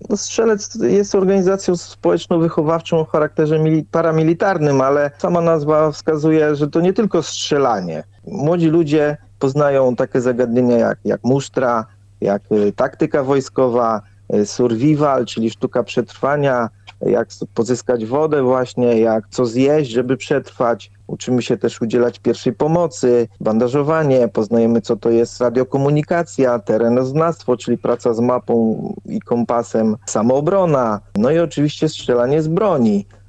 No, Strzelec jest organizacją społeczno-wychowawczą o charakterze paramilitarnym, ale sama nazwa wskazuje, że to nie tylko strzelanie. Młodzi ludzie poznają takie zagadnienia jak musztra, jak taktyka wojskowa, survival, czyli sztuka przetrwania, jak pozyskać wodę właśnie, jak co zjeść, żeby przetrwać. Uczymy się też udzielać pierwszej pomocy, bandażowanie, poznajemy co to jest radiokomunikacja, terenoznawstwo, czyli praca z mapą i kompasem, samoobrona, no i oczywiście strzelanie z broni.